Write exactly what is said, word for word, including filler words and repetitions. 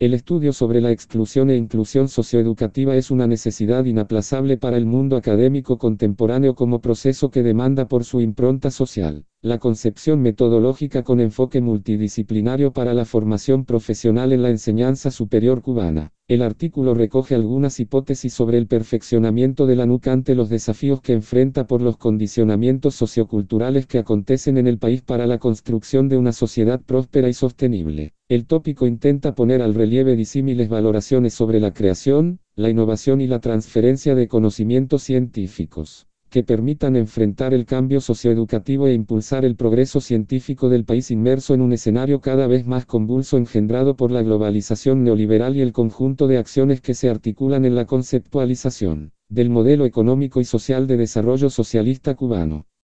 El estudio sobre la exclusión e inclusión socioeducativa es una necesidad inaplazable para el mundo académico contemporáneo como proceso que demanda por su impronta social, la concepción metodológica con enfoque multidisciplinario para la formación profesional en la enseñanza superior cubana. El artículo recoge algunas hipótesis sobre el perfeccionamiento de la N U C ante los desafíos que enfrenta por los condicionamientos socioculturales que acontecen en el país para la construcción de una sociedad próspera y sostenible. El tópico intenta poner al relieve disímiles valoraciones sobre la creación, la innovación y la transferencia de conocimientos científicos, que permitan enfrentar el cambio socioeducativo e impulsar el progreso científico del país inmerso en un escenario cada vez más convulso engendrado por la globalización neoliberal y el conjunto de acciones que se articulan en la conceptualización del modelo económico y social de desarrollo socialista cubano.